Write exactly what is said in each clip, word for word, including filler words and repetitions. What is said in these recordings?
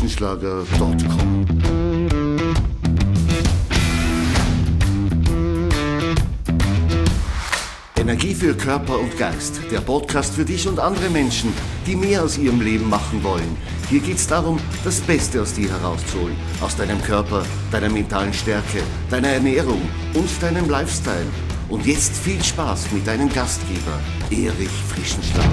frischenschlager punkt com. Energie für Körper und Geist, der Podcast für dich und andere Menschen, die mehr aus ihrem Leben machen wollen. Hier geht es darum, das Beste aus dir herauszuholen, aus deinem Körper, deiner mentalen Stärke, deiner Ernährung und deinem Lifestyle. Und jetzt viel Spaß mit deinem Gastgeber, Erich Frischenschlager.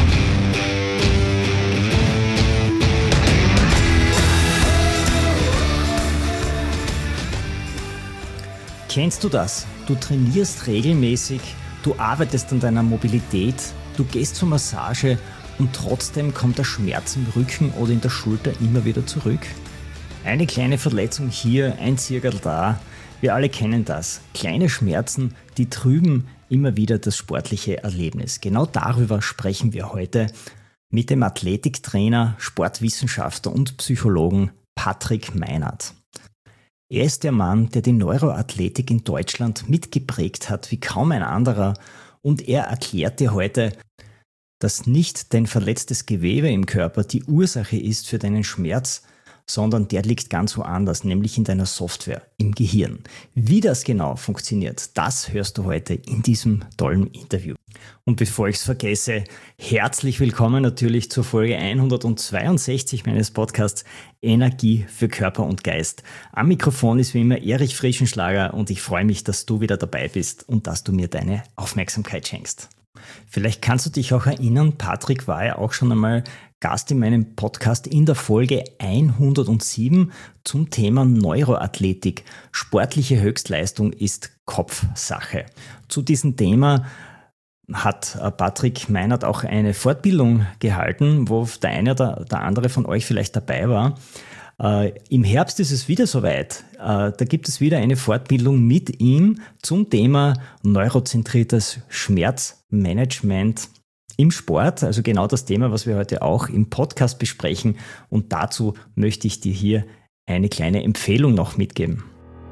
Kennst du das? Du trainierst regelmäßig, du arbeitest an deiner Mobilität, du gehst zur Massage und trotzdem kommt der Schmerz im Rücken oder in der Schulter immer wieder zurück? Eine kleine Verletzung hier, ein Zirkel da. Wir alle kennen das. Kleine Schmerzen, die trüben immer wieder das sportliche Erlebnis. Genau darüber sprechen wir heute mit dem Athletiktrainer, Sportwissenschaftler und Psychologen Patrick Meinert. Er ist der Mann, der die Neuroathletik in Deutschland mitgeprägt hat wie kaum ein anderer, und er erklärt dir heute, dass nicht dein verletztes Gewebe im Körper die Ursache ist für deinen Schmerz, sondern der liegt ganz woanders, nämlich in deiner Software, im Gehirn. Wie das genau funktioniert, das hörst du heute in diesem tollen Interview. Und bevor ich es vergesse, herzlich willkommen natürlich zur Folge hundertzweiundsechzig meines Podcasts Energie für Körper und Geist. Am Mikrofon ist wie immer Erich Frischenschlager und ich freue mich, dass du wieder dabei bist und dass du mir deine Aufmerksamkeit schenkst. Vielleicht kannst du dich auch erinnern, Patrick war ja auch schon einmal Gast in meinem Podcast in der Folge hundertsieben zum Thema Neuroathletik. Sportliche Höchstleistung ist Kopfsache. Zu diesem Thema hat Patrick Meinert auch eine Fortbildung gehalten, wo der eine oder der andere von euch vielleicht dabei war. Äh, Im Herbst ist es wieder soweit. Äh, da gibt es wieder eine Fortbildung mit ihm zum Thema neurozentriertes Schmerzmanagement im Sport, also genau das Thema, was wir heute auch im Podcast besprechen. Und dazu möchte ich dir hier eine kleine Empfehlung noch mitgeben.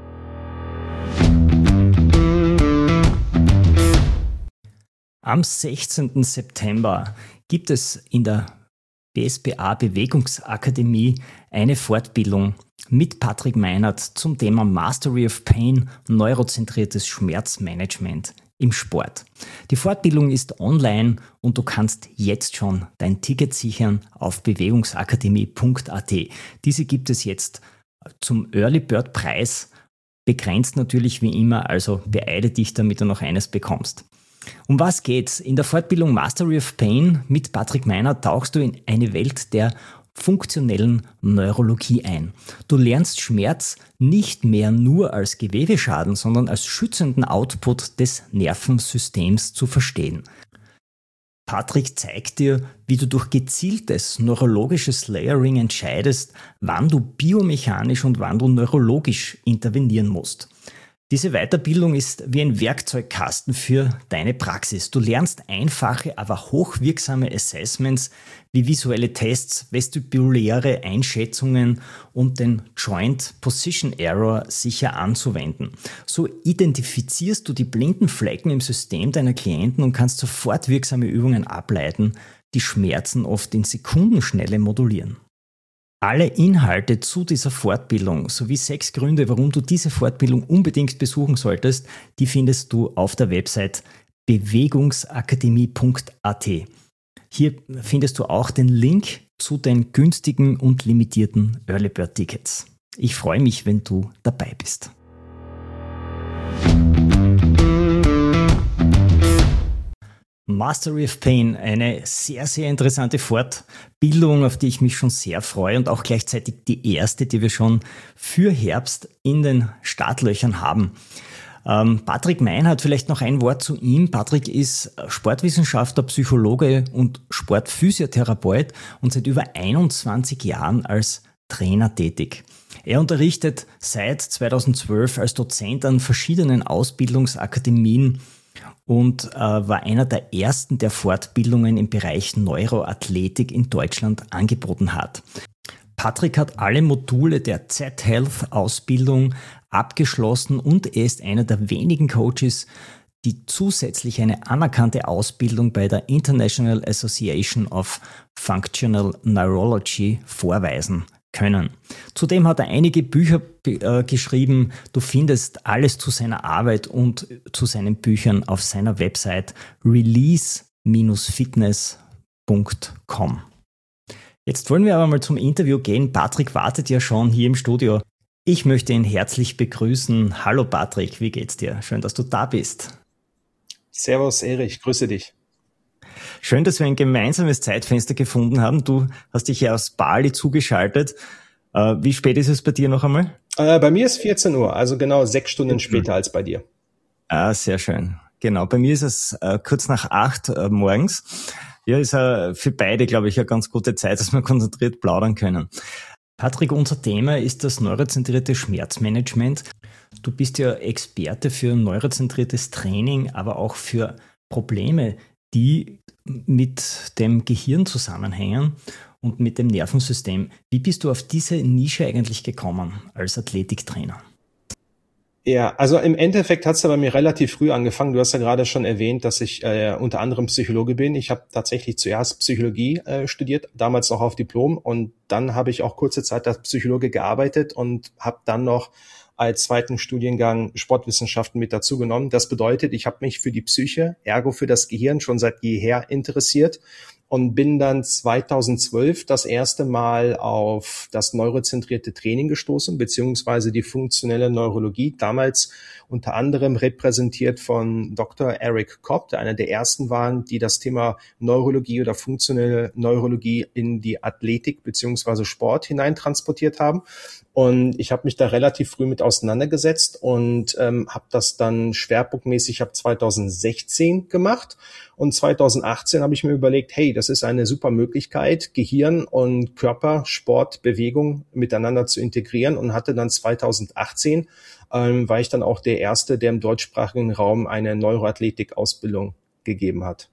Am sechzehnten September gibt es in der B S B A Bewegungsakademie eine Fortbildung mit Patrick Meinert zum Thema Mastery of Pain, neurozentriertes Schmerzmanagement im Sport. Die Fortbildung ist online und du kannst jetzt schon dein Ticket sichern auf bewegungsakademie punkt a t. Diese gibt es jetzt zum Early Bird Preis, begrenzt natürlich wie immer, also beeile dich, damit du noch eines bekommst. Um was geht's? In der Fortbildung Mastery of Pain mit Patrick Meinert tauchst du in eine Welt der funktionellen Neurologie ein. Du lernst Schmerz nicht mehr nur als Gewebeschaden, sondern als schützenden Output des Nervensystems zu verstehen. Patrick zeigt dir, wie du durch gezieltes neurologisches Layering entscheidest, wann du biomechanisch und wann du neurologisch intervenieren musst. Diese Weiterbildung ist wie ein Werkzeugkasten für deine Praxis. Du lernst einfache, aber hochwirksame Assessments wie visuelle Tests, vestibuläre Einschätzungen und den Joint Position Error sicher anzuwenden. So identifizierst du die blinden Flecken im System deiner Klienten und kannst sofort wirksame Übungen ableiten, die Schmerzen oft in Sekundenschnelle modulieren. Alle Inhalte zu dieser Fortbildung sowie sechs Gründe, warum du diese Fortbildung unbedingt besuchen solltest, die findest du auf der Website bewegungsakademie punkt a t. Hier findest du auch den Link zu den günstigen und limitierten Early Bird Tickets. Ich freue mich, wenn du dabei bist. Mastery of Pain, eine sehr, sehr interessante Fortbildung, auf die ich mich schon sehr freue und auch gleichzeitig die erste, die wir schon für Herbst in den Startlöchern haben. Ähm, Patrick Meinert, vielleicht noch ein Wort zu ihm. Patrick ist Sportwissenschaftler, Psychologe und Sportphysiotherapeut und seit über einundzwanzig Jahren als Trainer tätig. Er unterrichtet seit zweitausendzwölf als Dozent an verschiedenen Ausbildungsakademien und äh, war einer der ersten, der Fortbildungen im Bereich Neuroathletik in Deutschland angeboten hat. Patrick hat alle Module der Z-Health-Ausbildung abgeschlossen und er ist einer der wenigen Coaches, die zusätzlich eine anerkannte Ausbildung bei der International Association of Functional Neurology vorweisen. können. Zudem hat er einige Bücher äh, geschrieben. Du findest alles zu seiner Arbeit und zu seinen Büchern auf seiner Website release Bindestrich fitness Punkt com. Jetzt wollen wir aber mal zum Interview gehen. Patrick wartet ja schon hier im Studio. Ich möchte ihn herzlich begrüßen. Hallo Patrick, wie geht's dir? Schön, dass du da bist. Servus Erich, grüße dich. Schön, dass wir ein gemeinsames Zeitfenster gefunden haben. Du hast dich ja aus Bali zugeschaltet. Äh, wie spät ist es bei dir noch einmal? Äh, bei mir ist vierzehn Uhr, also genau sechs Stunden mhm. später als bei dir. Ah, sehr schön. Genau, bei mir ist es äh, kurz nach acht äh, morgens. Ja, ist äh, für beide, glaube ich, eine ganz gute Zeit, dass wir konzentriert plaudern können. Patrick, unser Thema ist das neurozentrierte Schmerzmanagement. Du bist ja Experte für neurozentriertes Training, aber auch für Probleme, die mit dem Gehirn zusammenhängen und mit dem Nervensystem. Wie bist du auf diese Nische eigentlich gekommen als Athletiktrainer? Ja, also im Endeffekt hat es ja bei mir relativ früh angefangen. Du hast ja gerade schon erwähnt, dass ich äh, unter anderem Psychologe bin. Ich habe tatsächlich zuerst Psychologie äh, studiert, damals noch auf Diplom, und dann habe ich auch kurze Zeit als Psychologe gearbeitet und habe dann noch als zweiten Studiengang Sportwissenschaften mit dazu genommen. Das bedeutet, ich habe mich für die Psyche, ergo für das Gehirn, schon seit jeher interessiert und bin dann zweitausendzwölf das erste Mal auf das neurozentrierte Training gestoßen, beziehungsweise die funktionelle Neurologie, damals unter anderem repräsentiert von Doktor Eric Kopp, der einer der ersten waren, die das Thema Neurologie oder funktionelle Neurologie in die Athletik beziehungsweise Sport hineintransportiert haben. Und ich habe mich da relativ früh mit auseinandergesetzt und ähm, habe das dann schwerpunktmäßig ab zweitausendsechzehn gemacht. Und zweitausendachtzehn habe ich mir überlegt, hey, das ist eine super Möglichkeit, Gehirn und Körper, Sport, Bewegung miteinander zu integrieren, und hatte dann zweitausendachtzehn, ähm, war ich dann auch der Erste, der im deutschsprachigen Raum eine Neuroathletik-Ausbildung gegeben hat.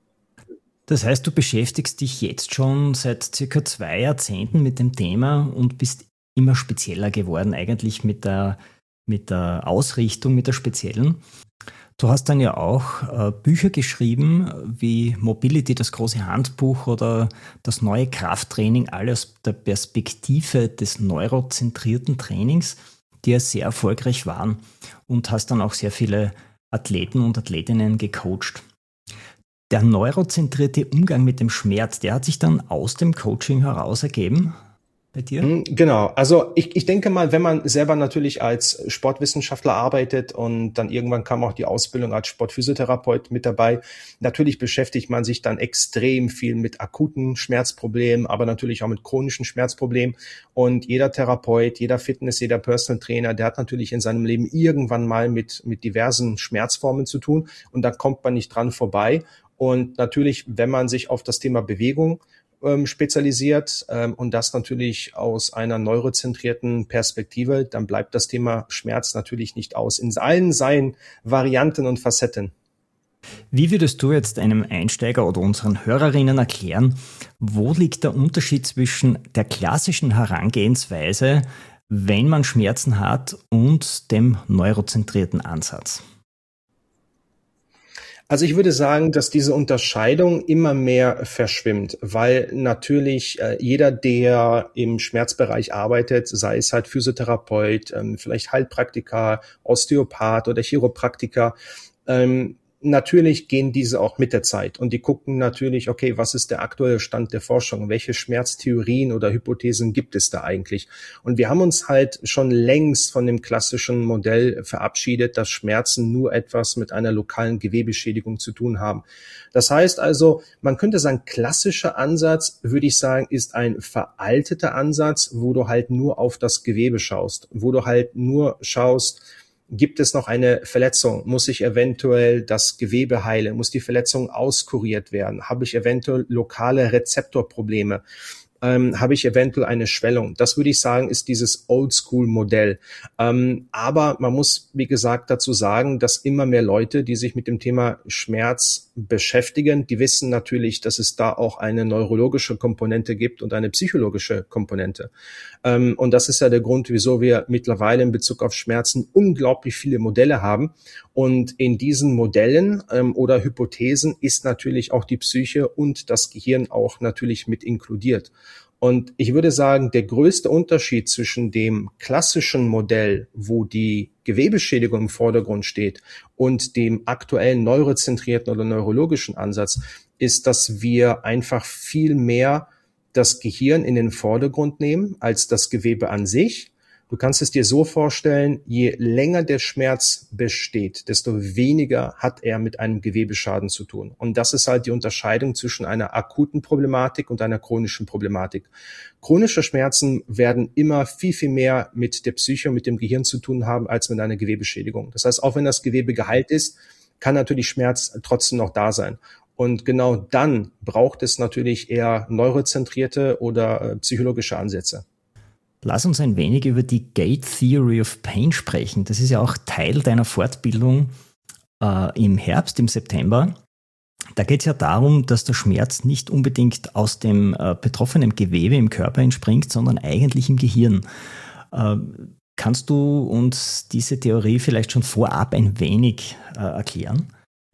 Das heißt, du beschäftigst dich jetzt schon seit circa zwei Jahrzehnten mit dem Thema und bist immer spezieller geworden, eigentlich mit der, mit der Ausrichtung, mit der speziellen. Du hast dann ja auch äh, Bücher geschrieben, wie Mobility, das große Handbuch, oder das neue Krafttraining, alle aus der Perspektive des neurozentrierten Trainings, die ja sehr erfolgreich waren, und hast dann auch sehr viele Athleten und Athletinnen gecoacht. Der neurozentrierte Umgang mit dem Schmerz, der hat sich dann aus dem Coaching heraus ergeben bei dir? Genau, also ich, ich denke mal, wenn man selber natürlich als Sportwissenschaftler arbeitet und dann irgendwann kam auch die Ausbildung als Sportphysiotherapeut mit dabei, natürlich beschäftigt man sich dann extrem viel mit akuten Schmerzproblemen, aber natürlich auch mit chronischen Schmerzproblemen, und jeder Therapeut, jeder Fitness, jeder Personal Trainer, der hat natürlich in seinem Leben irgendwann mal mit, mit diversen Schmerzformen zu tun, und da kommt man nicht dran vorbei. Und natürlich, wenn man sich auf das Thema Bewegung spezialisiert ähm, und das natürlich aus einer neurozentrierten Perspektive, dann bleibt das Thema Schmerz natürlich nicht aus, in allen seinen Varianten und Facetten. Wie würdest du jetzt einem Einsteiger oder unseren Hörerinnen erklären, wo liegt der Unterschied zwischen der klassischen Herangehensweise, wenn man Schmerzen hat, und dem neurozentrierten Ansatz? Also ich würde sagen, dass diese Unterscheidung immer mehr verschwimmt, weil natürlich äh, jeder, der im Schmerzbereich arbeitet, sei es halt Physiotherapeut, ähm, vielleicht Heilpraktiker, Osteopath oder Chiropraktiker, ähm, natürlich gehen diese auch mit der Zeit, und die gucken natürlich, okay, was ist der aktuelle Stand der Forschung? Welche Schmerztheorien oder Hypothesen gibt es da eigentlich? Und wir haben uns halt schon längst von dem klassischen Modell verabschiedet, dass Schmerzen nur etwas mit einer lokalen Gewebeschädigung zu tun haben. Das heißt also, man könnte sagen, klassischer Ansatz, würde ich sagen, ist ein veralteter Ansatz, wo du halt nur auf das Gewebe schaust, wo du halt nur schaust, gibt es noch eine Verletzung? Muss ich eventuell das Gewebe heilen? Muss die Verletzung auskuriert werden? Habe ich eventuell lokale Rezeptorprobleme? Ähm, habe ich eventuell eine Schwellung? Das würde ich sagen, ist dieses Oldschool-Modell. Ähm, aber man muss, wie gesagt, dazu sagen, dass immer mehr Leute, die sich mit dem Thema Schmerz beschäftigen, die wissen natürlich, dass es da auch eine neurologische Komponente gibt und eine psychologische Komponente. Ähm, und das ist ja der Grund, wieso wir mittlerweile in Bezug auf Schmerzen unglaublich viele Modelle haben. Und in diesen Modellen ähm, oder Hypothesen ist natürlich auch die Psyche und das Gehirn auch natürlich mit inkludiert. Und ich würde sagen, der größte Unterschied zwischen dem klassischen Modell, wo die Gewebeschädigung im Vordergrund steht, und dem aktuellen neurozentrierten oder neurologischen Ansatz, ist, dass wir einfach viel mehr das Gehirn in den Vordergrund nehmen als das Gewebe an sich. Du kannst es dir so vorstellen, je länger der Schmerz besteht, desto weniger hat er mit einem Gewebeschaden zu tun. Und das ist halt die Unterscheidung zwischen einer akuten Problematik und einer chronischen Problematik. Chronische Schmerzen werden immer viel, viel mehr mit der Psyche und mit dem Gehirn zu tun haben, als mit einer Gewebeschädigung. Das heißt, auch wenn das Gewebe geheilt ist, kann natürlich Schmerz trotzdem noch da sein. Und genau dann braucht es natürlich eher neurozentrierte oder äh, psychologische Ansätze. Lass uns ein wenig über die Gate Theory of Pain sprechen. Das ist ja auch Teil deiner Fortbildung äh, im Herbst, im September. Da geht es ja darum, dass der Schmerz nicht unbedingt aus dem äh, betroffenen Gewebe im Körper entspringt, sondern eigentlich im Gehirn. Äh, kannst du uns diese Theorie vielleicht schon vorab ein wenig äh, erklären?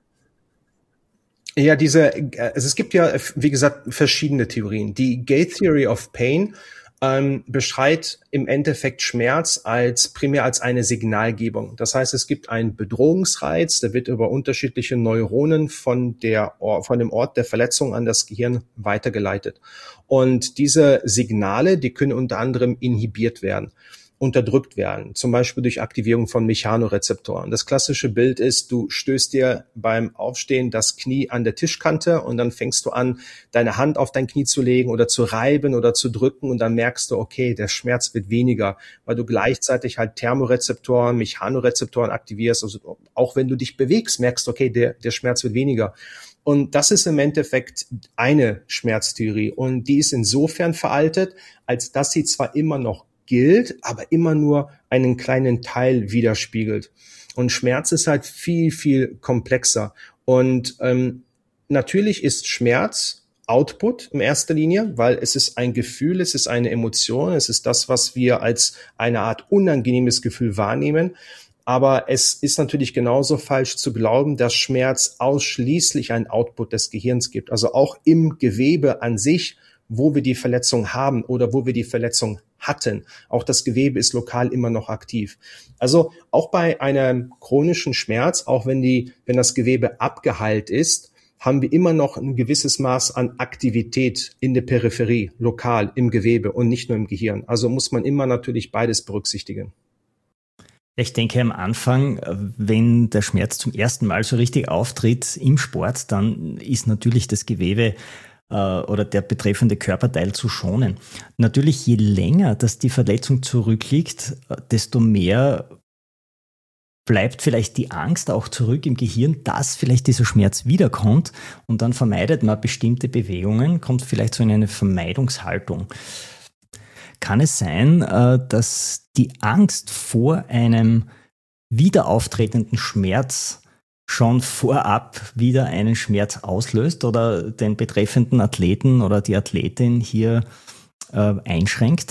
Ja, diese, also es gibt ja, wie gesagt, verschiedene Theorien. Die Gate Theory of Pain ähm, beschreibt im Endeffekt Schmerz als primär als eine Signalgebung. Das heißt, es gibt einen Bedrohungsreiz, der wird über unterschiedliche Neuronen von der von dem Ort der Verletzung an das Gehirn weitergeleitet. Und diese Signale, die können unter anderem inhibiert werden, unterdrückt werden, zum Beispiel durch Aktivierung von Mechanorezeptoren. Das klassische Bild ist, du stößt dir beim Aufstehen das Knie an der Tischkante und dann fängst du an, deine Hand auf dein Knie zu legen oder zu reiben oder zu drücken und dann merkst du, okay, der Schmerz wird weniger, weil du gleichzeitig halt Thermorezeptoren, Mechanorezeptoren aktivierst. Also auch wenn du dich bewegst, merkst du, okay, der, der Schmerz wird weniger. Und das ist im Endeffekt eine Schmerztheorie und die ist insofern veraltet, als dass sie zwar immer noch gilt, aber immer nur einen kleinen Teil widerspiegelt. Und Schmerz ist halt viel, viel komplexer. Und ähm, natürlich ist Schmerz Output in erster Linie, weil es ist ein Gefühl, es ist eine Emotion, es ist das, was wir als eine Art unangenehmes Gefühl wahrnehmen. Aber es ist natürlich genauso falsch zu glauben, dass Schmerz ausschließlich ein Output des Gehirns gibt. Also auch im Gewebe an sich, wo wir die Verletzung haben oder wo wir die Verletzung hatten. Auch das Gewebe ist lokal immer noch aktiv. Also auch bei einem chronischen Schmerz, auch wenn die, wenn das Gewebe abgeheilt ist, haben wir immer noch ein gewisses Maß an Aktivität in der Peripherie, lokal im Gewebe und nicht nur im Gehirn. Also muss man immer natürlich beides berücksichtigen. Ich denke am Anfang, wenn der Schmerz zum ersten Mal so richtig auftritt im Sport, dann ist natürlich das Gewebe oder der betreffende Körperteil zu schonen. Natürlich, je länger dass die Verletzung zurückliegt, desto mehr bleibt vielleicht die Angst auch zurück im Gehirn, dass vielleicht dieser Schmerz wiederkommt und dann vermeidet man bestimmte Bewegungen, kommt vielleicht so in eine Vermeidungshaltung. Kann es sein, dass die Angst vor einem wieder auftretenden Schmerz schon vorab wieder einen Schmerz auslöst oder den betreffenden Athleten oder die Athletin hier äh, einschränkt?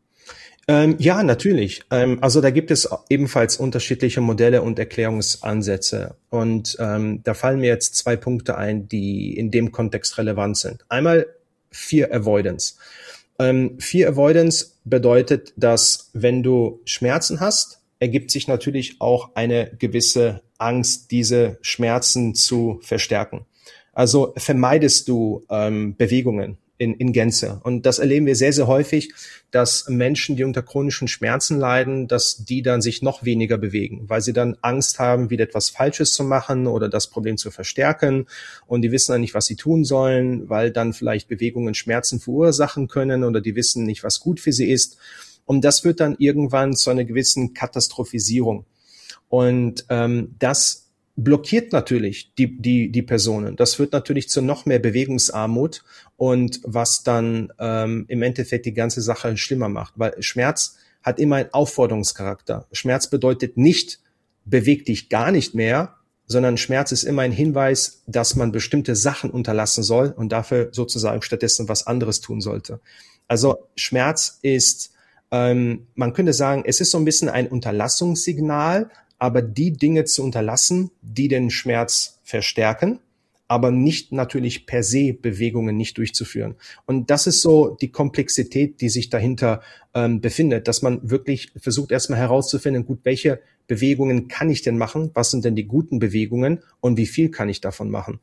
Ähm, ja, natürlich. Ähm, also da gibt es ebenfalls unterschiedliche Modelle und Erklärungsansätze. Und ähm, da fallen mir jetzt zwei Punkte ein, die in dem Kontext relevant sind. Einmal Fear Avoidance. Ähm, Fear Avoidance bedeutet, dass wenn du Schmerzen hast, ergibt sich natürlich auch eine gewisse Angst, diese Schmerzen zu verstärken. Also vermeidest du ähm, Bewegungen in, in Gänze. Und das erleben wir sehr, sehr häufig, dass Menschen, die unter chronischen Schmerzen leiden, dass die dann sich noch weniger bewegen, weil sie dann Angst haben, wieder etwas Falsches zu machen oder das Problem zu verstärken. Und die wissen dann nicht, was sie tun sollen, weil dann vielleicht Bewegungen Schmerzen verursachen können oder die wissen nicht, was gut für sie ist. Und das führt dann irgendwann zu einer gewissen Katastrophisierung. Und ähm, das blockiert natürlich die, die, die Personen. Das führt natürlich zu noch mehr Bewegungsarmut und was dann ähm, im Endeffekt die ganze Sache schlimmer macht. Weil Schmerz hat immer einen Aufforderungscharakter. Schmerz bedeutet nicht, beweg dich gar nicht mehr, sondern Schmerz ist immer ein Hinweis, dass man bestimmte Sachen unterlassen soll und dafür sozusagen stattdessen was anderes tun sollte. Also Schmerz ist Ähm, man könnte sagen, es ist so ein bisschen ein Unterlassungssignal, aber die Dinge zu unterlassen, die den Schmerz verstärken, aber nicht natürlich per se Bewegungen nicht durchzuführen. Und das ist so die Komplexität, die sich dahinter ähm, befindet, dass man wirklich versucht erstmal herauszufinden, gut, welche Bewegungen kann ich denn machen? Was sind denn die guten Bewegungen und wie viel kann ich davon machen?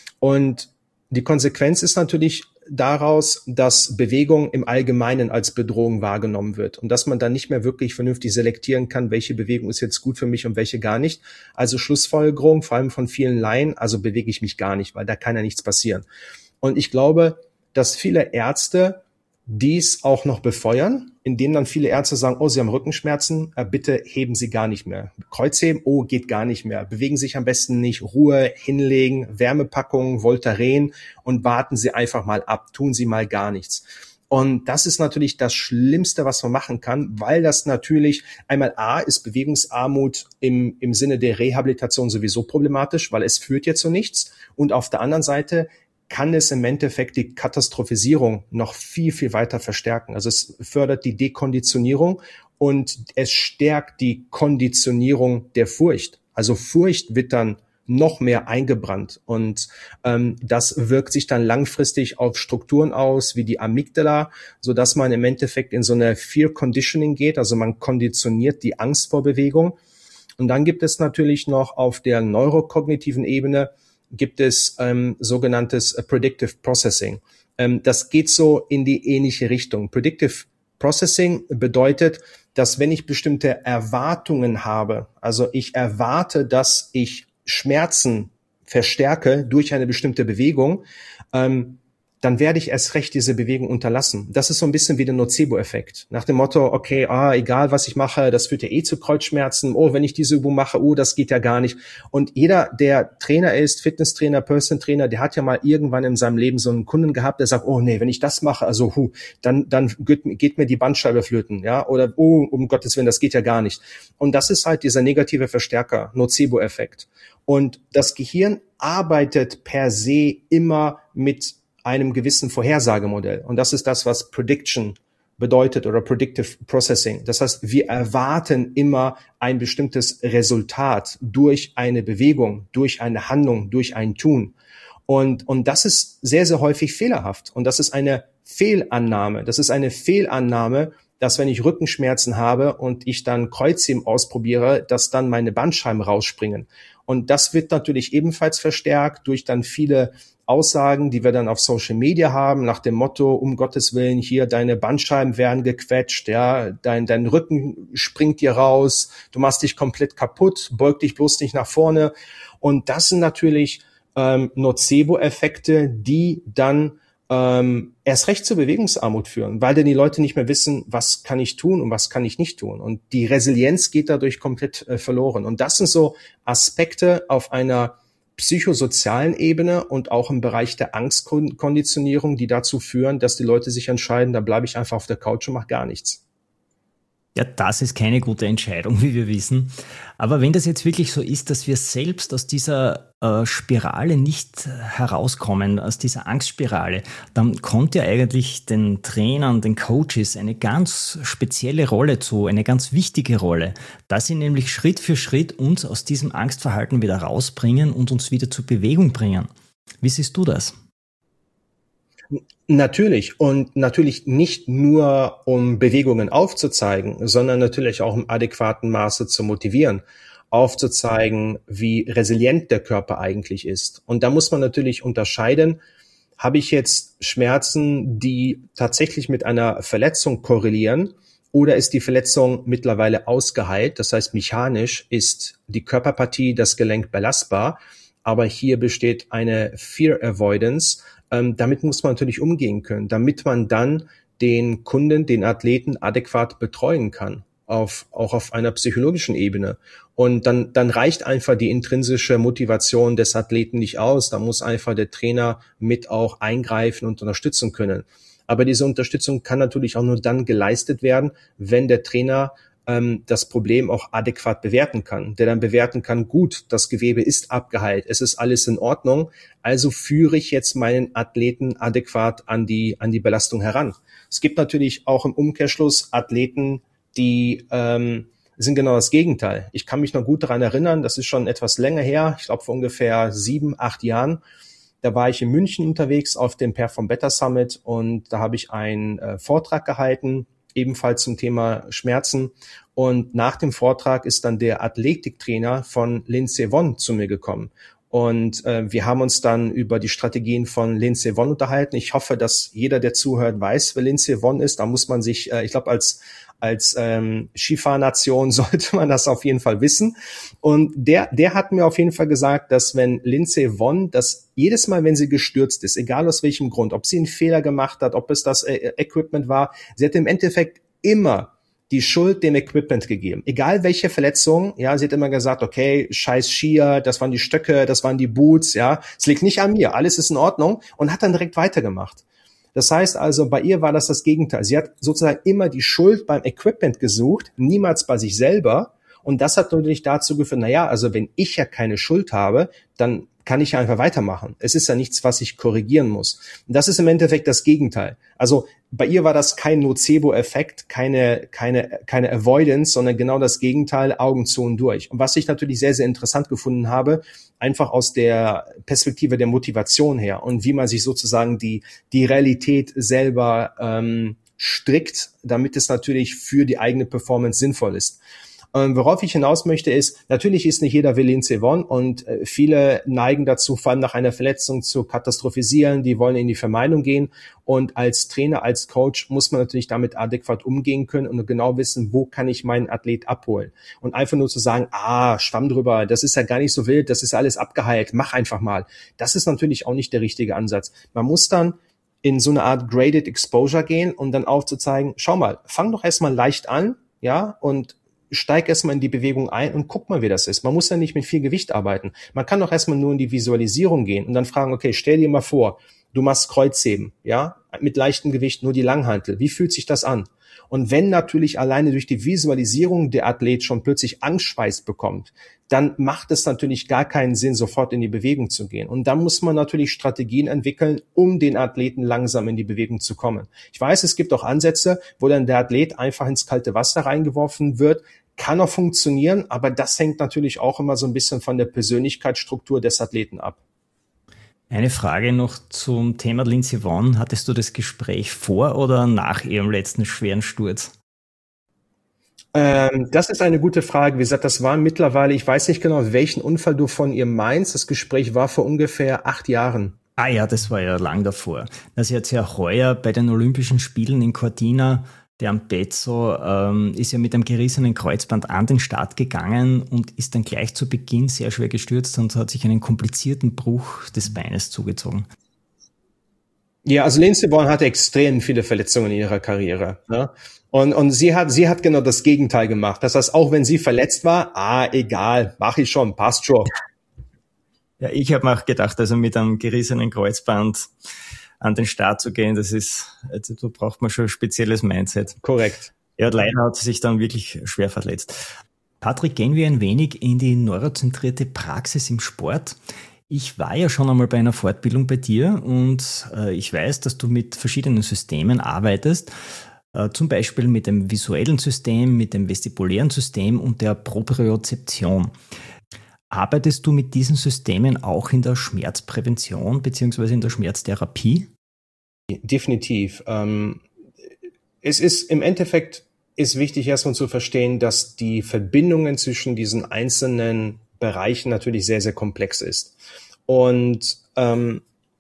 Und die Konsequenz ist natürlich daraus, dass Bewegung im Allgemeinen als Bedrohung wahrgenommen wird und dass man dann nicht mehr wirklich vernünftig selektieren kann, welche Bewegung ist jetzt gut für mich und welche gar nicht. Also Schlussfolgerung, vor allem von vielen Laien, also bewege ich mich gar nicht, weil da kann ja nichts passieren. Und ich glaube, dass viele Ärzte dies auch noch befeuern, indem dann viele Ärzte sagen, oh, Sie haben Rückenschmerzen, äh, bitte heben Sie gar nicht mehr. Kreuzheben, oh, geht gar nicht mehr. Bewegen sich am besten nicht, Ruhe, hinlegen, Wärmepackung, Voltaren und warten Sie einfach mal ab, tun Sie mal gar nichts. Und das ist natürlich das Schlimmste, was man machen kann, weil das natürlich einmal A ist Bewegungsarmut im, im Sinne der Rehabilitation sowieso problematisch, weil es führt jetzt zu nichts. Und auf der anderen Seite kann es im Endeffekt die Katastrophisierung noch viel, viel weiter verstärken. Also es fördert die Dekonditionierung und es stärkt die Konditionierung der Furcht. Also Furcht wird dann noch mehr eingebrannt und ähm, das wirkt sich dann langfristig auf Strukturen aus wie die Amygdala, so dass man im Endeffekt in so eine Fear Conditioning geht. Also man konditioniert die Angst vor Bewegung. Und dann gibt es natürlich noch auf der neurokognitiven Ebene gibt es ähm, sogenanntes äh, Predictive Processing. Ähm, das geht so in die ähnliche Richtung. Predictive Processing bedeutet, dass wenn ich bestimmte Erwartungen habe, also ich erwarte, dass ich Schmerzen verstärke durch eine bestimmte Bewegung, ähm, dann werde ich erst recht diese Bewegung unterlassen. Das ist so ein bisschen wie der Nocebo-Effekt. Nach dem Motto, okay, ah, egal was ich mache, das führt ja eh zu Kreuzschmerzen. Oh, wenn ich diese Übung mache, oh, das geht ja gar nicht. Und jeder, der Trainer ist, Fitnesstrainer, Personal Trainer, der hat ja mal irgendwann in seinem Leben so einen Kunden gehabt, der sagt, oh nee, wenn ich das mache, also hu, dann dann geht, geht mir die Bandscheibe flöten, ja, oder oh, um Gottes Willen, das geht ja gar nicht. Und das ist halt dieser negative Verstärker, Nocebo-Effekt. Und das Gehirn arbeitet per se immer mit einem gewissen Vorhersagemodell. Und das ist das, was Prediction bedeutet oder Predictive Processing. Das heißt, wir erwarten immer ein bestimmtes Resultat durch eine Bewegung, durch eine Handlung, durch ein Tun. Und, und das ist sehr, sehr häufig fehlerhaft. Und das ist eine Fehlannahme. Das ist eine Fehlannahme, dass wenn ich Rückenschmerzen habe und ich dann Kreuzheben ausprobiere, dass dann meine Bandscheiben rausspringen. Und das wird natürlich ebenfalls verstärkt durch dann viele Aussagen, die wir dann auf Social Media haben, nach dem Motto, um Gottes Willen, hier deine Bandscheiben werden gequetscht, ja, dein, dein Rücken springt dir raus, du machst dich komplett kaputt, beug dich bloß nicht nach vorne. Und das sind natürlich ähm, Nocebo-Effekte, die dann ähm, erst recht zur Bewegungsarmut führen, weil dann die Leute nicht mehr wissen, was kann ich tun und was kann ich nicht tun. Und die Resilienz geht dadurch komplett äh, verloren. Und das sind so Aspekte auf einer psychosozialen Ebene und auch im Bereich der Angstkonditionierung, die dazu führen, dass die Leute sich entscheiden, da bleibe ich einfach auf der Couch und mache gar nichts. Ja, das ist keine gute Entscheidung, wie wir wissen. Aber wenn das jetzt wirklich so ist, dass wir selbst aus dieser äh, Spirale nicht herauskommen, aus dieser Angstspirale, dann kommt ja eigentlich den Trainern, den Coaches eine ganz spezielle Rolle zu, eine ganz wichtige Rolle, dass sie nämlich Schritt für Schritt uns aus diesem Angstverhalten wieder rausbringen und uns wieder zur Bewegung bringen. Wie siehst du das? Natürlich und natürlich nicht nur, um Bewegungen aufzuzeigen, sondern natürlich auch im adäquaten Maße zu motivieren, aufzuzeigen, wie resilient der Körper eigentlich ist. Und da muss man natürlich unterscheiden, habe ich jetzt Schmerzen, die tatsächlich mit einer Verletzung korrelieren, oder ist die Verletzung mittlerweile ausgeheilt, das heißt mechanisch ist die Körperpartie, das Gelenk belastbar, aber hier besteht eine Fear Avoidance. Ähm, damit muss man natürlich umgehen können, damit man dann den Kunden, den Athleten adäquat betreuen kann, auf, auch auf einer psychologischen Ebene. Und dann, dann reicht einfach die intrinsische Motivation des Athleten nicht aus. Da muss einfach der Trainer mit auch eingreifen und unterstützen können. Aber diese Unterstützung kann natürlich auch nur dann geleistet werden, wenn der Trainer das Problem auch adäquat bewerten kann, der dann bewerten kann, gut, das Gewebe ist abgeheilt, es ist alles in Ordnung, also führe ich jetzt meinen Athleten adäquat an die an die Belastung heran. Es gibt natürlich auch im Umkehrschluss Athleten, die ähm, sind genau das Gegenteil. Ich kann mich noch gut daran erinnern, das ist schon etwas länger her, ich glaube vor ungefähr sieben, acht Jahren, Da war ich in München unterwegs auf dem Perform Better Summit und da habe ich einen äh, Vortrag gehalten, ebenfalls zum Thema Schmerzen. Und nach dem Vortrag ist dann der Athletiktrainer von Lindsey Vonn zu mir gekommen. Und äh, wir haben uns dann über die Strategien von Lindsey Vonn unterhalten. Ich hoffe, dass jeder, der zuhört, weiß, wer Lindsey Vonn ist. Da muss man sich, äh, ich glaube, als als ähm, Skifahrnation sollte man das auf jeden Fall wissen. Und der der hat mir auf jeden Fall gesagt, dass wenn Lindsey Vonn, dass jedes Mal, wenn sie gestürzt ist, egal aus welchem Grund, ob sie einen Fehler gemacht hat, ob es das äh, Equipment war, sie hat im Endeffekt immer die Schuld dem Equipment gegeben. Egal welche Verletzung, ja, sie hat immer gesagt, okay, scheiß Skier, das waren die Stöcke, das waren die Boots, ja, es liegt nicht an mir, alles ist in Ordnung und hat dann direkt weitergemacht. Das heißt also, bei ihr war das das Gegenteil. Sie hat sozusagen immer die Schuld beim Equipment gesucht, niemals bei sich selber. Und das hat natürlich dazu geführt, na ja, also wenn ich ja keine Schuld habe, dann kann ich ja einfach weitermachen. Es ist ja nichts, was ich korrigieren muss. Und das ist im Endeffekt das Gegenteil. Also bei ihr war das kein Nocebo-Effekt, keine, keine, keine Avoidance, sondern genau das Gegenteil, Augen zu und durch. Und was ich natürlich sehr, sehr interessant gefunden habe, einfach aus der Perspektive der Motivation her und wie man sich sozusagen die, die Realität selber ähm, strickt, damit es natürlich für die eigene Performance sinnvoll ist. Und worauf ich hinaus möchte ist, natürlich ist nicht jeder wie Lindsey Vonn und äh, viele neigen dazu, vor allem nach einer Verletzung zu katastrophisieren, die wollen in die Vermeidung gehen und als Trainer, als Coach muss man natürlich damit adäquat umgehen können und genau wissen, wo kann ich meinen Athlet abholen und einfach nur zu sagen, ah, Schwamm drüber, das ist ja gar nicht so wild, das ist alles abgeheilt, mach einfach mal. Das ist natürlich auch nicht der richtige Ansatz. Man muss dann in so eine Art Graded Exposure gehen, um dann aufzuzeigen, schau mal, fang doch erstmal leicht an, ja, und steig erstmal in die Bewegung ein und guck mal, wie das ist. Man muss ja nicht mit viel Gewicht arbeiten. Man kann doch erstmal nur in die Visualisierung gehen und dann fragen, okay, stell dir mal vor, du machst Kreuzheben, ja, mit leichtem Gewicht, nur die Langhantel. Wie fühlt sich das an? Und wenn natürlich alleine durch die Visualisierung der Athlet schon plötzlich Angstschweiß bekommt, dann macht es natürlich gar keinen Sinn, sofort in die Bewegung zu gehen. Und dann muss man natürlich Strategien entwickeln, um den Athleten langsam in die Bewegung zu kommen. Ich weiß, es gibt auch Ansätze, wo dann der Athlet einfach ins kalte Wasser reingeworfen wird. Kann auch funktionieren, aber das hängt natürlich auch immer so ein bisschen von der Persönlichkeitsstruktur des Athleten ab. Eine Frage noch zum Thema Lindsey Vonn. Hattest du das Gespräch vor oder nach ihrem letzten schweren Sturz? Ähm, das ist eine gute Frage. Wie gesagt, das war mittlerweile, ich weiß nicht genau, welchen Unfall du von ihr meinst. Das Gespräch war vor ungefähr acht Jahren. Ah ja, das war ja lang davor. Sie hat ja heuer bei den Olympischen Spielen in Cortina, der Ampezzo, ähm, ist ja mit einem gerissenen Kreuzband an den Start gegangen und ist dann gleich zu Beginn sehr schwer gestürzt und hat sich einen komplizierten Bruch des Beines zugezogen. Ja, also Lindsey Vonn hatte extrem viele Verletzungen in ihrer Karriere. Ne? Und, und sie hat, sie hat genau das Gegenteil gemacht. Das heißt, auch wenn sie verletzt war, ah, egal, mach ich schon, passt schon. Ja, ich habe mir auch gedacht, also mit einem gerissenen Kreuzband an den Start zu gehen, das ist, also da braucht man schon ein spezielles Mindset. Korrekt. Ja, leider hat sie sich dann wirklich schwer verletzt. Patrick, gehen wir ein wenig in die neurozentrierte Praxis im Sport. Ich war ja schon einmal bei einer Fortbildung bei dir und äh, ich weiß, dass du mit verschiedenen Systemen arbeitest, äh, zum Beispiel mit dem visuellen System, mit dem vestibulären System und der Propriozeption. Arbeitest du mit diesen Systemen auch in der Schmerzprävention beziehungsweise in der Schmerztherapie? Definitiv. Ähm, es ist im Endeffekt ist wichtig erstmal zu verstehen, dass die Verbindungen zwischen diesen einzelnen Bereichen natürlich sehr, sehr komplex ist. Und ähm,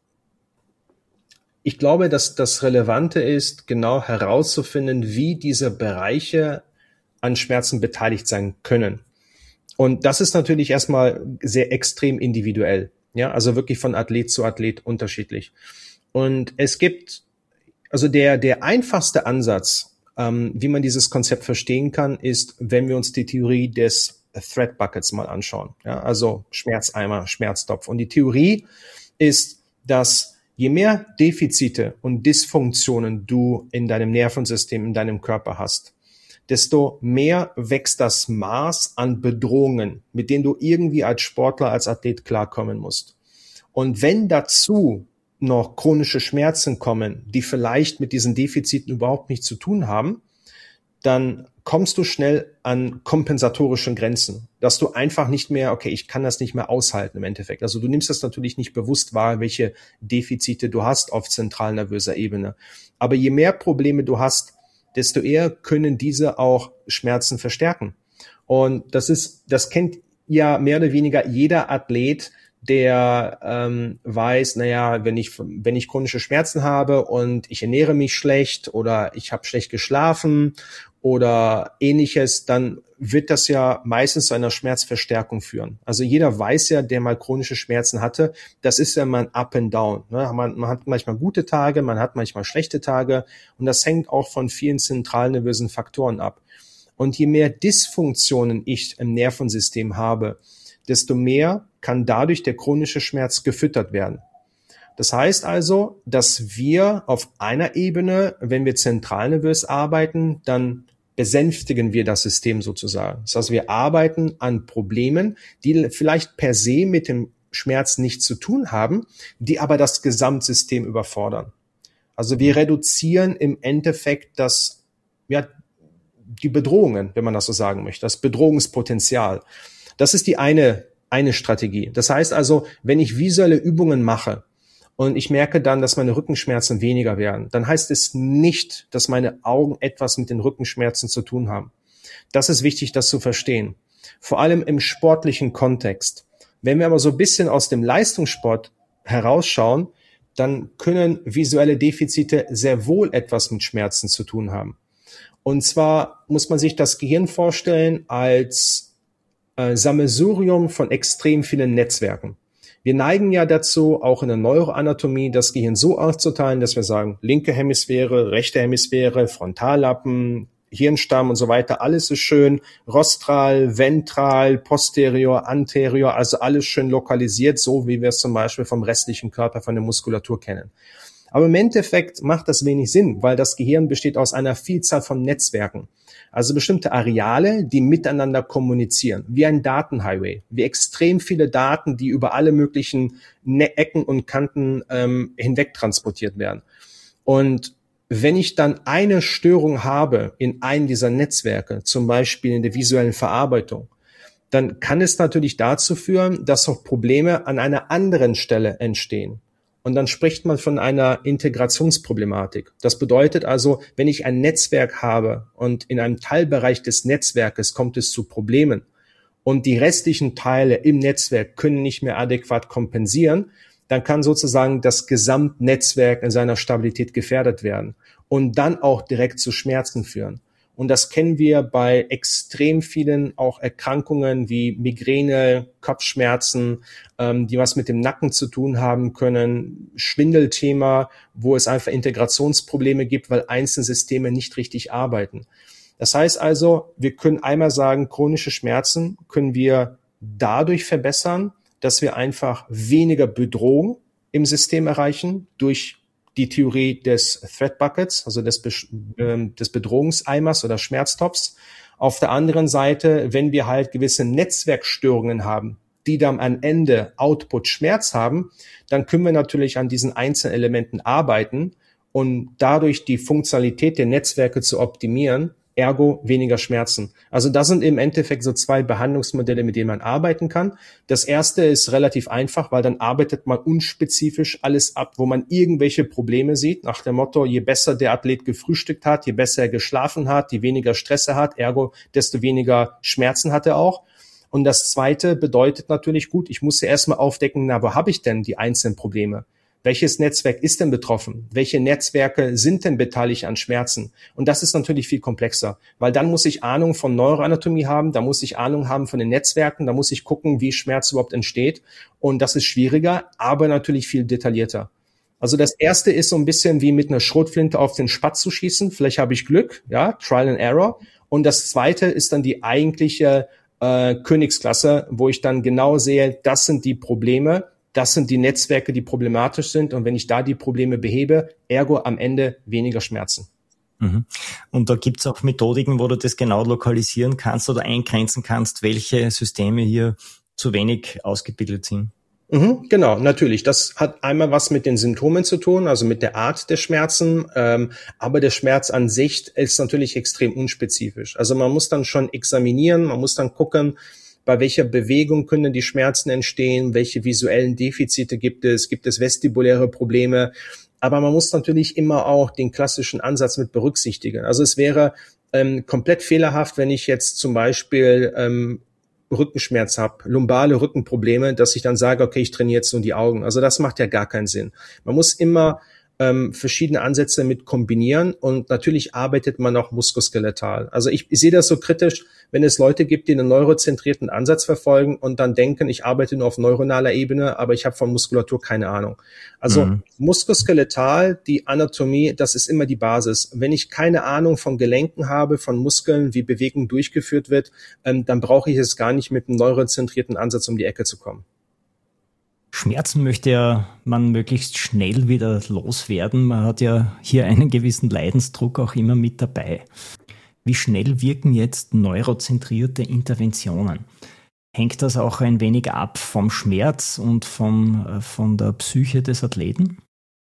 ich glaube, dass das Relevante ist, genau herauszufinden, wie diese Bereiche an Schmerzen beteiligt sein können. Und das ist natürlich erstmal sehr extrem individuell. Ja, also wirklich von Athlet zu Athlet unterschiedlich. Und es gibt, also der, der einfachste Ansatz, ähm, wie man dieses Konzept verstehen kann, ist, wenn wir uns die Theorie des Threat Buckets mal anschauen. Ja, also Schmerzeimer, Schmerztopf. Und die Theorie ist, dass je mehr Defizite und Dysfunktionen du in deinem Nervensystem, in deinem Körper hast, desto mehr wächst das Maß an Bedrohungen, mit denen du irgendwie als Sportler, als Athlet klarkommen musst. Und wenn dazu noch chronische Schmerzen kommen, die vielleicht mit diesen Defiziten überhaupt nichts zu tun haben, dann kommst du schnell an kompensatorische Grenzen, dass du einfach nicht mehr, okay, ich kann das nicht mehr aushalten im Endeffekt. Also du nimmst das natürlich nicht bewusst wahr, welche Defizite du hast auf zentralnervöser Ebene. Aber je mehr Probleme du hast, desto eher können diese auch Schmerzen verstärken. Und das ist, das kennt ja mehr oder weniger jeder Athlet, der ähm, weiß, naja, wenn ich wenn ich chronische Schmerzen habe und ich ernähre mich schlecht oder ich habe schlecht geschlafen oder ähnliches, dann wird das ja meistens zu einer Schmerzverstärkung führen. Also jeder weiß ja, der mal chronische Schmerzen hatte, das ist ja mal ein Up and Down. Ne? Man, man hat manchmal gute Tage, man hat manchmal schlechte Tage und das hängt auch von vielen zentralnervösen Faktoren ab. Und je mehr Dysfunktionen ich im Nervensystem habe, desto mehr kann dadurch der chronische Schmerz gefüttert werden. Das heißt also, dass wir auf einer Ebene, wenn wir zentralnervös arbeiten, dann besänftigen wir das System sozusagen. Das heißt, wir arbeiten an Problemen, die vielleicht per se mit dem Schmerz nichts zu tun haben, die aber das Gesamtsystem überfordern. Also wir reduzieren im Endeffekt das, ja, die Bedrohungen, wenn man das so sagen möchte, das Bedrohungspotenzial. Das ist die eine, eine Strategie. Das heißt also, wenn ich visuelle Übungen mache und ich merke dann, dass meine Rückenschmerzen weniger werden, dann heißt es nicht, dass meine Augen etwas mit den Rückenschmerzen zu tun haben. Das ist wichtig, das zu verstehen. Vor allem im sportlichen Kontext. Wenn wir aber so ein bisschen aus dem Leistungssport herausschauen, dann können visuelle Defizite sehr wohl etwas mit Schmerzen zu tun haben. Und zwar muss man sich das Gehirn vorstellen als äh, Sammelsurium von extrem vielen Netzwerken. Wir neigen ja dazu, auch in der Neuroanatomie das Gehirn so aufzuteilen, dass wir sagen, linke Hemisphäre, rechte Hemisphäre, Frontallappen, Hirnstamm und so weiter, alles ist schön rostral, ventral, posterior, anterior, also alles schön lokalisiert, so wie wir es zum Beispiel vom restlichen Körper, von der Muskulatur kennen. Aber im Endeffekt macht das wenig Sinn, weil das Gehirn besteht aus einer Vielzahl von Netzwerken. Also bestimmte Areale, die miteinander kommunizieren, wie ein Datenhighway, wie extrem viele Daten, die über alle möglichen ne- Ecken und Kanten ähm, hinweg transportiert werden. Und wenn ich dann eine Störung habe in einem dieser Netzwerke, zum Beispiel in der visuellen Verarbeitung, dann kann es natürlich dazu führen, dass auch Probleme an einer anderen Stelle entstehen. Und dann spricht man von einer Integrationsproblematik. Das bedeutet also, wenn ich ein Netzwerk habe und in einem Teilbereich des Netzwerkes kommt es zu Problemen und die restlichen Teile im Netzwerk können nicht mehr adäquat kompensieren, dann kann sozusagen das Gesamtnetzwerk in seiner Stabilität gefährdet werden und dann auch direkt zu Schmerzen führen. Und das kennen wir bei extrem vielen auch Erkrankungen wie Migräne, Kopfschmerzen, ähm, die was mit dem Nacken zu tun haben können, Schwindelthema, wo es einfach Integrationsprobleme gibt, weil einzelne Systeme nicht richtig arbeiten. Das heißt also, wir können einmal sagen, chronische Schmerzen können wir dadurch verbessern, dass wir einfach weniger Bedrohung im System erreichen durch die Theorie des Threat Buckets, also des, Be- äh, des Bedrohungseimers oder Schmerztops. Auf der anderen Seite, wenn wir halt gewisse Netzwerkstörungen haben, die dann am Ende Output Schmerz haben, dann können wir natürlich an diesen einzelnen Elementen arbeiten und dadurch die Funktionalität der Netzwerke zu optimieren, ergo weniger Schmerzen. Also das sind im Endeffekt so zwei Behandlungsmodelle, mit denen man arbeiten kann. Das erste ist relativ einfach, weil dann arbeitet man unspezifisch alles ab, wo man irgendwelche Probleme sieht, nach dem Motto, je besser der Athlet gefrühstückt hat, je besser er geschlafen hat, je weniger Stress er hat, ergo desto weniger Schmerzen hat er auch. Und das zweite bedeutet natürlich, gut, ich muss ja erstmal aufdecken, na, wo habe ich denn die einzelnen Probleme? Welches Netzwerk ist denn betroffen? Welche Netzwerke sind denn beteiligt an Schmerzen? Und das ist natürlich viel komplexer, weil dann muss ich Ahnung von Neuroanatomie haben, da muss ich Ahnung haben von den Netzwerken, da muss ich gucken, wie Schmerz überhaupt entsteht. Und das ist schwieriger, aber natürlich viel detaillierter. Also das erste ist so ein bisschen wie mit einer Schrotflinte auf den Spatz zu schießen. Vielleicht habe ich Glück, ja, Trial and Error. Und das zweite ist dann die eigentliche äh, Königsklasse, wo ich dann genau sehe, das sind die Probleme, das sind die Netzwerke, die problematisch sind. Und wenn ich da die Probleme behebe, ergo am Ende weniger Schmerzen. Mhm. Und da gibt's auch Methodiken, wo du das genau lokalisieren kannst oder eingrenzen kannst, welche Systeme hier zu wenig ausgebildet sind. Mhm, genau, natürlich. Das hat einmal was mit den Symptomen zu tun, also mit der Art der Schmerzen, ähm, aber der Schmerz an sich ist natürlich extrem unspezifisch. Also man muss dann schon examinieren, man muss dann gucken, bei welcher Bewegung können die Schmerzen entstehen, welche visuellen Defizite gibt es, gibt es vestibuläre Probleme, aber man muss natürlich immer auch den klassischen Ansatz mit berücksichtigen. Also es wäre ähm, komplett fehlerhaft, wenn ich jetzt zum Beispiel ähm, Rückenschmerz habe, lumbale Rückenprobleme, dass ich dann sage, okay, ich trainiere jetzt nur die Augen. Also das macht ja gar keinen Sinn. Man muss immer ähm, verschiedene Ansätze mit kombinieren und natürlich arbeitet man auch muskuloskeletal. Also ich, ich sehe das so kritisch, wenn es Leute gibt, die einen neurozentrierten Ansatz verfolgen und dann denken, ich arbeite nur auf neuronaler Ebene, aber ich habe von Muskulatur keine Ahnung. Also mhm. muskuloskeletal, die Anatomie, das ist immer die Basis. Wenn ich keine Ahnung von Gelenken habe, von Muskeln, wie Bewegung durchgeführt wird, ähm, dann brauche ich es gar nicht mit einem neurozentrierten Ansatz um die Ecke zu kommen. Schmerzen möchte ja man möglichst schnell wieder loswerden. Man hat ja hier einen gewissen Leidensdruck auch immer mit dabei. Wie schnell wirken jetzt neurozentrierte Interventionen? Hängt das auch ein wenig ab vom Schmerz und vom, von der Psyche des Athleten?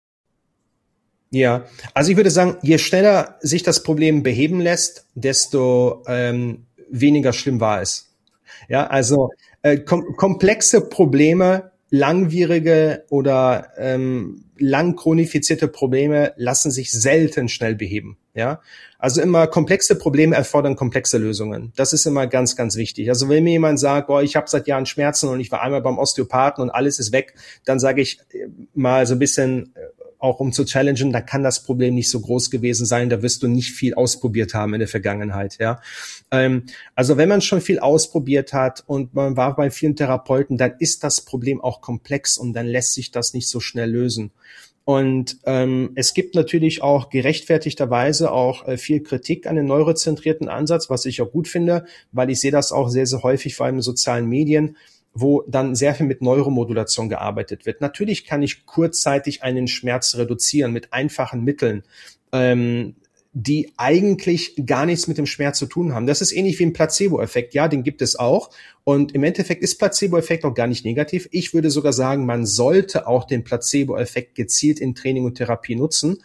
Ja, also ich würde sagen, je schneller sich das Problem beheben lässt, desto ähm, weniger schlimm war es. Ja, also äh, kom- komplexe Probleme, langwierige oder ähm, lang chronifizierte Probleme lassen sich selten schnell beheben. Ja, also immer komplexe Probleme erfordern komplexe Lösungen. Das ist immer ganz, ganz wichtig. Also wenn mir jemand sagt, boah, ich habe seit Jahren Schmerzen und ich war einmal beim Osteopathen und alles ist weg, dann sage ich mal so ein bisschen, auch um zu challengen, da kann das Problem nicht so groß gewesen sein, da wirst du nicht viel ausprobiert haben in der Vergangenheit, ja. Ähm, also wenn man schon viel ausprobiert hat und man war bei vielen Therapeuten, dann ist das Problem auch komplex und dann lässt sich das nicht so schnell lösen. Und ähm, es gibt natürlich auch gerechtfertigterweise auch äh, viel Kritik an den neurozentrierten Ansatz, was ich auch gut finde, weil ich sehe das auch sehr, sehr häufig, vor allem in sozialen Medien, wo dann sehr viel mit Neuromodulation gearbeitet wird. Natürlich kann ich kurzzeitig einen Schmerz reduzieren mit einfachen Mitteln, ähm, die eigentlich gar nichts mit dem Schmerz zu tun haben. Das ist ähnlich wie ein Placebo-Effekt. Ja, den gibt es auch. Und im Endeffekt ist Placebo-Effekt auch gar nicht negativ. Ich würde sogar sagen, man sollte auch den Placebo-Effekt gezielt in Training und Therapie nutzen.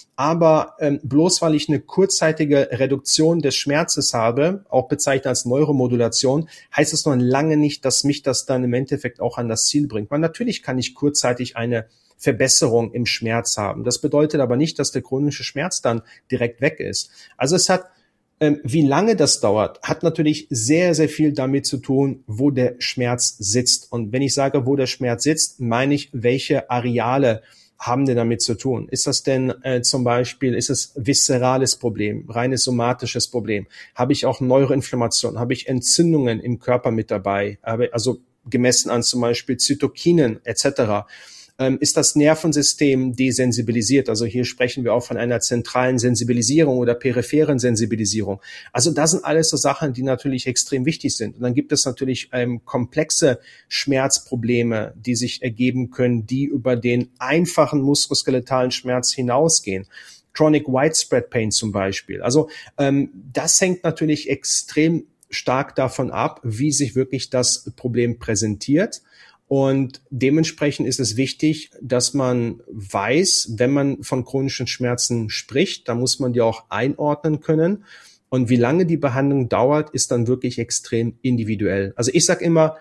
Aber ähm, bloß weil ich eine kurzzeitige Reduktion des Schmerzes habe, auch bezeichnet als Neuromodulation, heißt es noch lange nicht, dass mich das dann im Endeffekt auch an das Ziel bringt. Man, natürlich kann ich kurzzeitig eine Verbesserung im Schmerz haben. Das bedeutet aber nicht, dass der chronische Schmerz dann direkt weg ist. Also es hat, ähm, wie lange das dauert, hat natürlich sehr, sehr viel damit zu tun, wo der Schmerz sitzt. Und wenn ich sage, wo der Schmerz sitzt, meine ich, welche Areale haben denn damit zu tun? Ist das denn äh, zum Beispiel, ist es viszerales Problem, reines somatisches Problem? Habe ich auch Neuroinflammation? Habe ich Entzündungen im Körper mit dabei? Habe, also gemessen an zum Beispiel Zytokinen et cetera. Ähm, ist das Nervensystem desensibilisiert? Also hier sprechen wir auch von einer zentralen Sensibilisierung oder peripheren Sensibilisierung. Also das sind alles so Sachen, die natürlich extrem wichtig sind. Und dann gibt es natürlich ähm, komplexe Schmerzprobleme, die sich ergeben können, die über den einfachen muskuloskeletalen Schmerz hinausgehen. Chronic Widespread Pain zum Beispiel. Also ähm, das hängt natürlich extrem stark davon ab, wie sich wirklich das Problem präsentiert. Und dementsprechend ist es wichtig, dass man weiß, wenn man von chronischen Schmerzen spricht, dann muss man die auch einordnen können. Und wie lange die Behandlung dauert, ist dann wirklich extrem individuell. Also ich sage immer,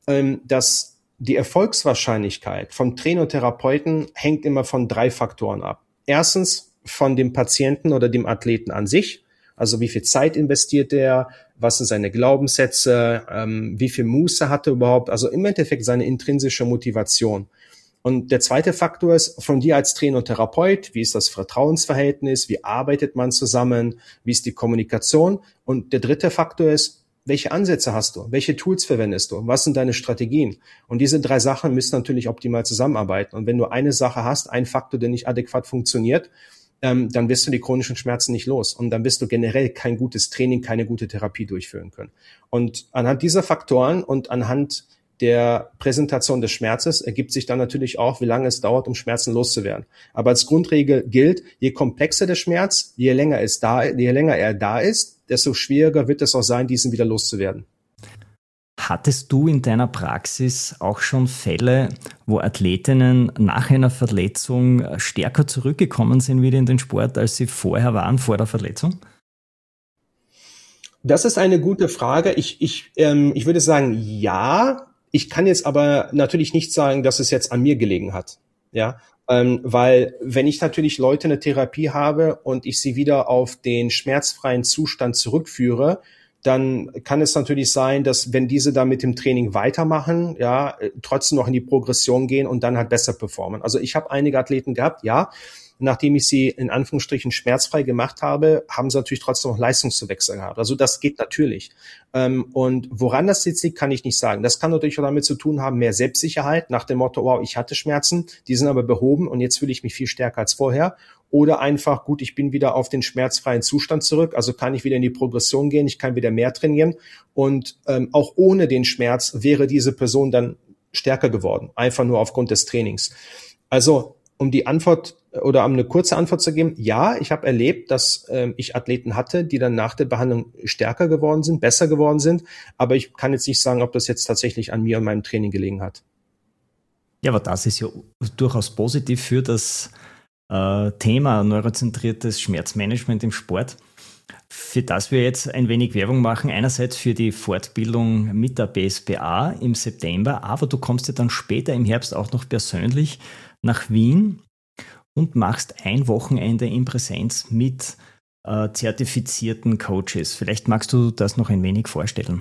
dass die Erfolgswahrscheinlichkeit vom Trainer und Therapeuten hängt immer von drei Faktoren ab. Erstens von dem Patienten oder dem Athleten an sich. Also wie viel Zeit investiert er, was sind seine Glaubenssätze, ähm, wie viel Muße hat er überhaupt, also im Endeffekt seine intrinsische Motivation. Und der zweite Faktor ist von dir als Trainer und Therapeut, wie ist das Vertrauensverhältnis, wie arbeitet man zusammen, wie ist die Kommunikation. Und der dritte Faktor ist, welche Ansätze hast du, welche Tools verwendest du, was sind deine Strategien. Und diese drei Sachen müssen natürlich optimal zusammenarbeiten. Und wenn du eine Sache hast, ein Faktor, der nicht adäquat funktioniert, Ähm, dann wirst du die chronischen Schmerzen nicht los und dann wirst du generell kein gutes Training, keine gute Therapie durchführen können. Und anhand dieser Faktoren und anhand der Präsentation des Schmerzes ergibt sich dann natürlich auch, wie lange es dauert, um Schmerzen loszuwerden. Aber als Grundregel gilt, je komplexer der Schmerz, je länger es da, je länger er da ist, desto schwieriger wird es auch sein, diesen wieder loszuwerden. Hattest du in deiner Praxis auch schon Fälle, wo Athletinnen nach einer Verletzung stärker zurückgekommen sind wieder in den Sport, als sie vorher waren, vor der Verletzung? Das ist eine gute Frage. Ich, ich, ähm, ich würde sagen, ja. Ich kann jetzt aber natürlich nicht sagen, dass es jetzt an mir gelegen hat. Ja, ähm, weil wenn ich natürlich Leute eine Therapie habe und ich sie wieder auf den schmerzfreien Zustand zurückführe, dann kann es natürlich sein, dass wenn diese da mit dem Training weitermachen, ja, trotzdem noch in die Progression gehen und dann halt besser performen. Also ich habe einige Athleten gehabt, ja, nachdem ich sie in Anführungsstrichen schmerzfrei gemacht habe, haben sie natürlich trotzdem noch Leistungszuwächse gehabt. Also das geht natürlich. Und woran das jetzt liegt, kann ich nicht sagen. Das kann natürlich auch damit zu tun haben, mehr Selbstsicherheit nach dem Motto, wow, ich hatte Schmerzen, die sind aber behoben und jetzt fühle ich mich viel stärker als vorher. Oder einfach, gut, ich bin wieder auf den schmerzfreien Zustand zurück, also kann ich wieder in die Progression gehen, ich kann wieder mehr trainieren. Und ähm, auch ohne den Schmerz wäre diese Person dann stärker geworden, einfach nur aufgrund des Trainings. Also um die Antwort oder um eine kurze Antwort zu geben, ja, ich habe erlebt, dass ähm, ich Athleten hatte, die dann nach der Behandlung stärker geworden sind, besser geworden sind, aber ich kann jetzt nicht sagen, ob das jetzt tatsächlich an mir und meinem Training gelegen hat. Ja, aber das ist ja durchaus positiv für das äh, Thema neurozentriertes Schmerzmanagement im Sport, für das wir jetzt ein wenig Werbung machen. Einerseits für die Fortbildung mit der B S B A im September, aber du kommst ja dann später im Herbst auch noch persönlich nach Wien und machst ein Wochenende in Präsenz mit äh, zertifizierten Coaches. Vielleicht magst du das noch ein wenig vorstellen.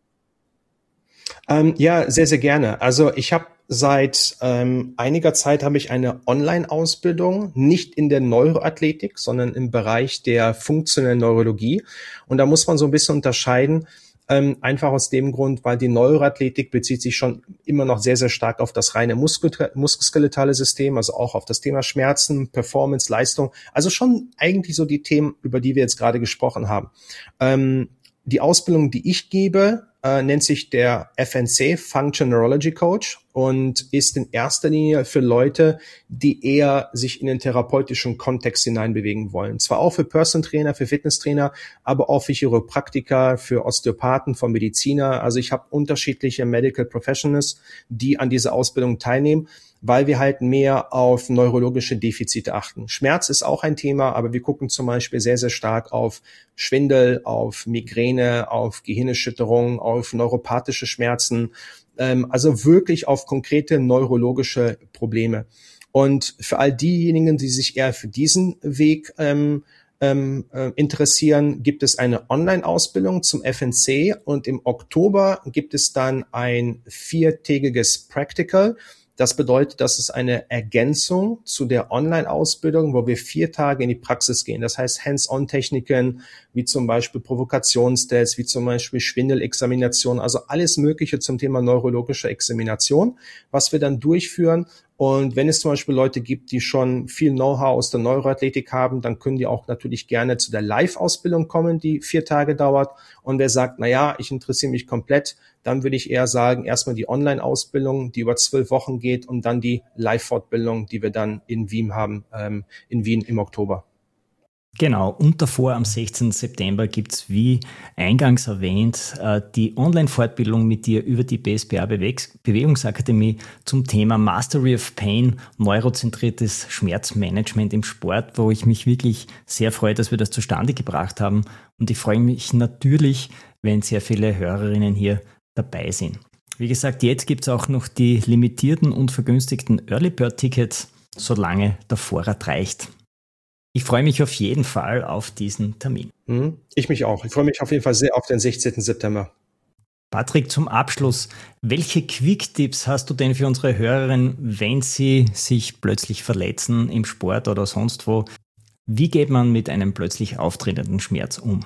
Ähm, ja, sehr, sehr gerne. Also ich habe seit ähm, einiger Zeit habe ich eine Online-Ausbildung, nicht in der Neuroathletik, sondern im Bereich der funktionellen Neurologie. Und da muss man so ein bisschen unterscheiden, Ähm, einfach aus dem Grund, weil die Neuroathletik bezieht sich schon immer noch sehr, sehr stark auf das reine Muskel- muskelskeletale System, also auch auf das Thema Schmerzen, Performance, Leistung, also schon eigentlich so die Themen, über die wir jetzt gerade gesprochen haben. Ähm, die Ausbildung, die ich gebe, äh, nennt sich der F N C, Functional Neurology Coach, und ist in erster Linie für Leute, die eher sich in den therapeutischen Kontext hineinbewegen wollen. Zwar auch für Personal Trainer, für Fitnesstrainer, aber auch für Chiropraktiker, für Osteopathen, für Mediziner. Also ich habe unterschiedliche Medical Professionals, die an dieser Ausbildung teilnehmen, weil wir halt mehr auf neurologische Defizite achten. Schmerz ist auch ein Thema, aber wir gucken zum Beispiel sehr, sehr stark auf Schwindel, auf Migräne, auf Gehirnerschütterung, auf neuropathische Schmerzen, ähm, also wirklich auf konkrete neurologische Probleme. Und für all diejenigen, die sich eher für diesen Weg ähm, ähm, äh, interessieren, gibt es eine Online-Ausbildung zum F N C und im Oktober gibt es dann ein viertägiges Practical. Das bedeutet, dass es eine Ergänzung zu der Online-Ausbildung, wo wir vier Tage in die Praxis gehen. Das heißt, Hands-on-Techniken, wie zum Beispiel Provokationstests, wie zum Beispiel Schwindelexamination, also alles Mögliche zum Thema neurologische Examination, was wir dann durchführen. Und wenn es zum Beispiel Leute gibt, die schon viel Know-how aus der Neuroathletik haben, dann können die auch natürlich gerne zu der Live-Ausbildung kommen, die vier Tage dauert. Und wer sagt, na ja, ich interessiere mich komplett, dann würde ich eher sagen, erstmal die Online-Ausbildung, die über zwölf Wochen geht, und dann die Live-Fortbildung, die wir dann in Wien haben, ähm, in Wien im Oktober. Genau, und davor am sechzehnten September gibt es, wie eingangs erwähnt, die Online-Fortbildung mit dir über die B S B A Bewegungsakademie zum Thema Mastery of Pain, neurozentriertes Schmerzmanagement im Sport, wo ich mich wirklich sehr freue, dass wir das zustande gebracht haben. Und ich freue mich natürlich, wenn sehr viele Hörerinnen hier dabei sind. Wie gesagt, jetzt gibt es auch noch die limitierten und vergünstigten Early Bird Tickets, solange der Vorrat reicht. Ich freue mich auf jeden Fall auf diesen Termin. Ich mich auch. Ich freue mich auf jeden Fall sehr auf den sechzehnten September. Patrick, zum Abschluss, welche Quick-Tipps hast du denn für unsere Hörerinnen, wenn sie sich plötzlich verletzen im Sport oder sonst wo? Wie geht man mit einem plötzlich auftretenden Schmerz um?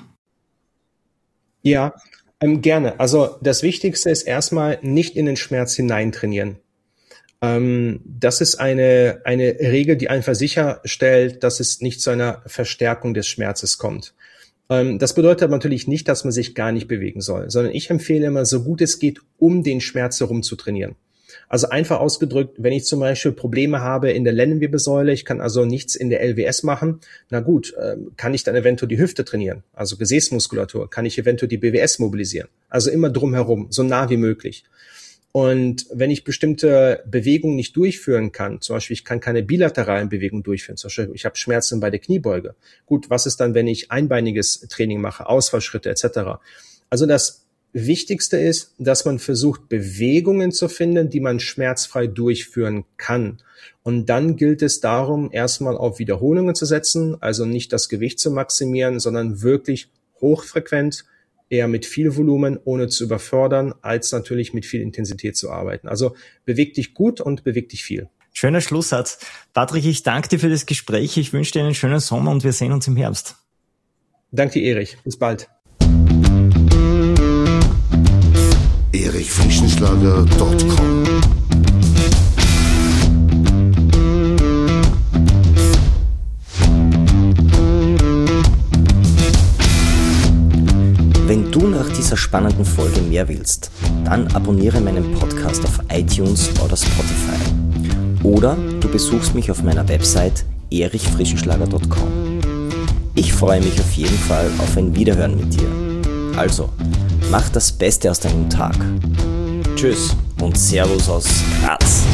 Ja, ähm, gerne. Also das Wichtigste ist erstmal nicht in den Schmerz hineintrainieren. Ähm, das ist eine, eine Regel, die einfach sicherstellt, dass es nicht zu einer Verstärkung des Schmerzes kommt. Ähm, das bedeutet aber natürlich nicht, dass man sich gar nicht bewegen soll, sondern ich empfehle immer, so gut es geht, um den Schmerz herum zu trainieren. Also einfach ausgedrückt, wenn ich zum Beispiel Probleme habe in der Lendenwirbelsäule, ich kann also nichts in der L W S machen, na gut, kann ich dann eventuell die Hüfte trainieren, also Gesäßmuskulatur, kann ich eventuell die B W S mobilisieren, also immer drumherum, so nah wie möglich. Und wenn ich bestimmte Bewegungen nicht durchführen kann, zum Beispiel ich kann keine bilateralen Bewegungen durchführen, zum Beispiel ich habe Schmerzen bei der Kniebeuge. Gut, was ist dann, wenn ich einbeiniges Training mache, Ausfallschritte et cetera. Also das Wichtigste ist, dass man versucht, Bewegungen zu finden, die man schmerzfrei durchführen kann. Und dann gilt es darum, erstmal auf Wiederholungen zu setzen, also nicht das Gewicht zu maximieren, sondern wirklich hochfrequent, eher mit viel Volumen, ohne zu überfordern, als natürlich mit viel Intensität zu arbeiten. Also beweg dich gut und beweg dich viel. Schöner Schlusssatz. Patrick, ich danke dir für das Gespräch. Ich wünsche dir einen schönen Sommer und wir sehen uns im Herbst. Danke dir, Erich. Bis bald. erich frischenschlager punkt com Wenn du nach dieser spannenden Folge mehr willst, dann abonniere meinen Podcast auf iTunes oder Spotify. Oder du besuchst mich auf meiner Website erich frischenschlager punkt com. Ich freue mich auf jeden Fall auf ein Wiederhören mit dir. Also, mach das Beste aus deinem Tag. Tschüss und Servus aus Graz.